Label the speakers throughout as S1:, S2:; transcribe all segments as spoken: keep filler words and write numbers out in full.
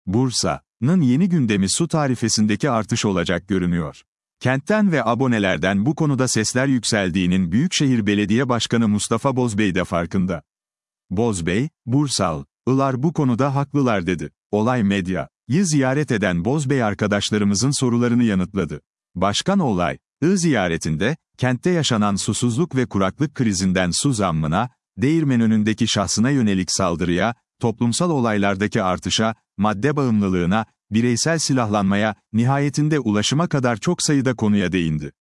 S1: Bursa'nın yeni gündemi su tarifesindeki artış olacak görünüyor. Kentten ve abonelerden bu konuda sesler yükseldiğinin Büyükşehir Belediye Başkanı Mustafa Bozbey de farkında. Bozbey, Bursalılar bu konuda haklılar dedi. Olay Medya'yı ziyaret eden Bozbey arkadaşlarımızın sorularını yanıtladı. Başkan olayı ziyaretinde, kentte yaşanan susuzluk ve kuraklık krizinden su zammına, Değirmenönü'ndeki şahsına yönelik saldırıya, toplumsal olaylardaki artışa, madde bağımlılığına, bireysel silahlanmaya, nihayetinde ulaşıma kadar çok sayıda konuya değindi.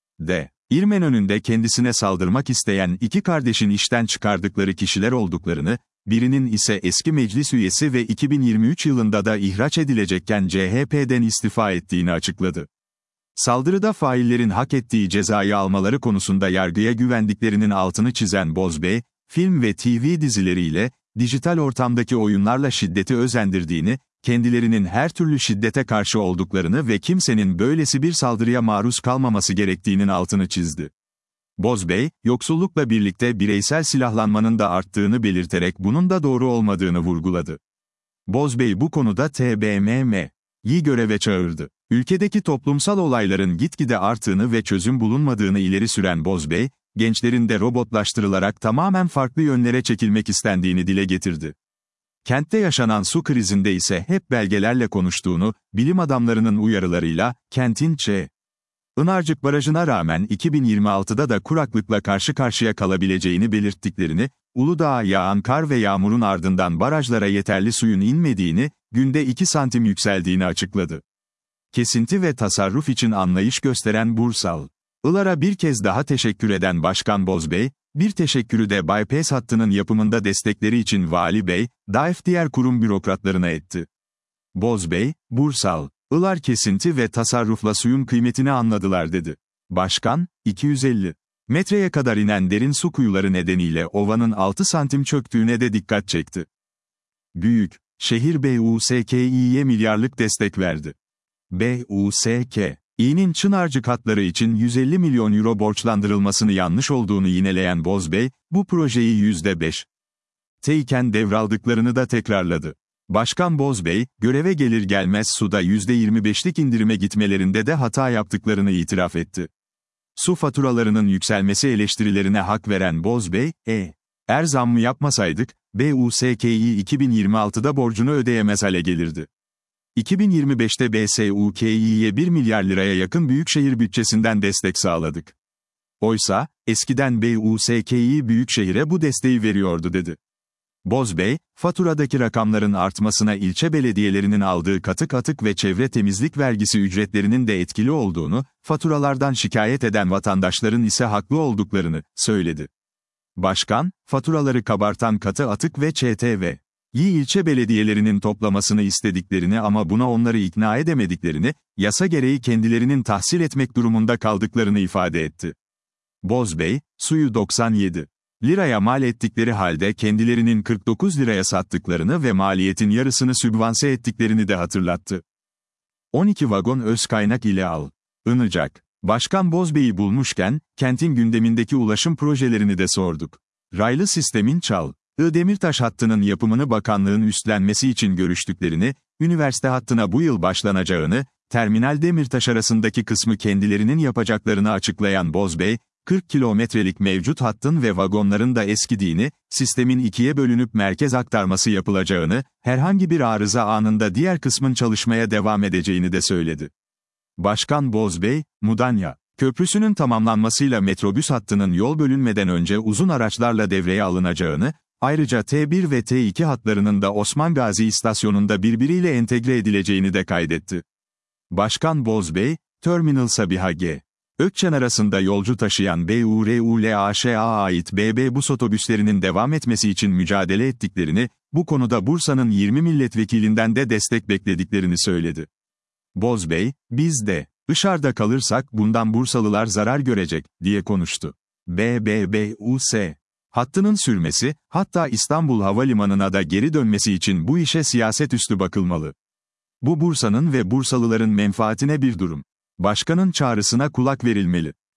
S1: D. Değirmenönü'nde kendisine saldırmak isteyen iki kardeşin işten çıkardıkları kişiler olduklarını, birinin ise eski meclis üyesi ve iki bin yirmi üç yılında da ihraç edilecekken C H P'den istifa ettiğini açıkladı. Saldırıda faillerin hak ettiği cezayı almaları konusunda yargıya güvendiklerinin altını çizen Bozbey, film ve T V dizileriyle, dijital ortamdaki oyunlarla şiddeti özendirdiğini, kendilerinin her türlü şiddete karşı olduklarını ve kimsenin böylesi bir saldırıya maruz kalmaması gerektiğinin altını çizdi. Bozbey, yoksullukla birlikte bireysel silahlanmanın da arttığını belirterek bunun da doğru olmadığını vurguladı. Bozbey bu konuda T B M M'yi göreve çağırdı. Ülkedeki toplumsal olayların gitgide arttığını ve çözüm bulunmadığını ileri süren Bozbey, gençlerin de robotlaştırılarak tamamen farklı yönlere çekilmek istendiğini dile getirdi. Kentte yaşanan su krizinde ise hep belgelerle konuştuğunu, bilim adamlarının uyarılarıyla, kentin Ç. Inarcık Barajı'na rağmen iki bin yirmi altıda da kuraklıkla karşı karşıya kalabileceğini belirttiklerini, Uludağ'a yağan kar ve yağmurun ardından barajlara yeterli suyun inmediğini, günde iki santim yükseldiğini açıkladı. Kesinti ve tasarruf için anlayış gösteren Bursalılara bir kez daha teşekkür eden Başkan Bozbey, bir teşekkürü de bypass hattının yapımında destekleri için Vali Bey, D A E F diğer kurum bürokratlarına etti. Bozbey, Bursalılar kesinti ve tasarrufla suyun kıymetini anladılar dedi. Başkan, iki yüz elli metreye kadar inen derin su kuyuları nedeniyle ovanın altı santim çöktüğüne de dikkat çekti. Büyükşehir B U S K İ'ye milyarlık destek verdi. B U S K İ'nin Çınarcık hatları için yüz elli milyon euro borçlandırılmasını yanlış olduğunu yineleyen Bozbey, bu projeyi yüzde beş teyken devraldıklarını da tekrarladı. Başkan Bozbey, göreve gelir gelmez suda yüzde yirmi beşlik indirime gitmelerinde de hata yaptıklarını itiraf etti. Su faturalarının yükselmesi eleştirilerine hak veren Bozbey, e, eğer zammı yapmasaydık, B U S K İ iki bin yirmi altıda borcunu ödeyemez hale gelirdi. iki bin yirmi beşte B S U K İ'ye bir milyar liraya yakın büyükşehir bütçesinden destek sağladık. Oysa, eskiden B U S K İ büyükşehire bu desteği veriyordu dedi. Bozbey, faturadaki rakamların artmasına ilçe belediyelerinin aldığı katık atık ve çevre temizlik vergisi ücretlerinin de etkili olduğunu, faturalardan şikayet eden vatandaşların ise haklı olduklarını söyledi. Başkan, faturaları kabartan katı atık ve Ç T V İ ilçe belediyelerinin toplamasını istediklerini ama buna onları ikna edemediklerini, yasa gereği kendilerinin tahsil etmek durumunda kaldıklarını ifade etti. Bozbey, suyu doksan yedi liraya mal ettikleri halde kendilerinin kırk dokuz liraya sattıklarını ve maliyetin yarısını sübvanse ettiklerini de hatırlattı. on iki vagon öz kaynak ile alınacak. Başkan Bozbey'i bulmuşken, kentin gündemindeki ulaşım projelerini de sorduk. Raylı sistemin Çal Demirtaş hattının yapımını bakanlığın üstlenmesi için görüştüklerini, üniversite hattına bu yıl başlanacağını, Terminal Demirtaş arasındaki kısmı kendilerinin yapacaklarını açıklayan Bozbey, kırk kilometrelik mevcut hattın ve vagonların da eskidiğini, sistemin ikiye bölünüp merkez aktarması yapılacağını, herhangi bir arıza anında diğer kısmın çalışmaya devam edeceğini de söyledi. Başkan Bozbey, Mudanya Köprüsü'nün tamamlanmasıyla metrobüs hattının yol bölünmeden önce uzun araçlarla devreye alınacağını, ayrıca T bir ve T iki hatlarının da Osman Gazi istasyonunda birbiriyle entegre edileceğini de kaydetti. Başkan Bozbey, Terminal Sabiha G. Ökçen arasında yolcu taşıyan B U R U L A Ş'a ait B B bus otobüslerinin devam etmesi için mücadele ettiklerini, bu konuda Bursa'nın yirmi milletvekilinden de destek beklediklerini söyledi. Bozbey, biz de dışarıda kalırsak bundan Bursalılar zarar görecek, diye konuştu. B B B U S hattının sürmesi, hatta İstanbul Havalimanı'na da geri dönmesi için bu işe siyaset üstü bakılmalı. Bu Bursa'nın ve Bursalıların menfaatine bir durum. Başkanın çağrısına kulak verilmeli.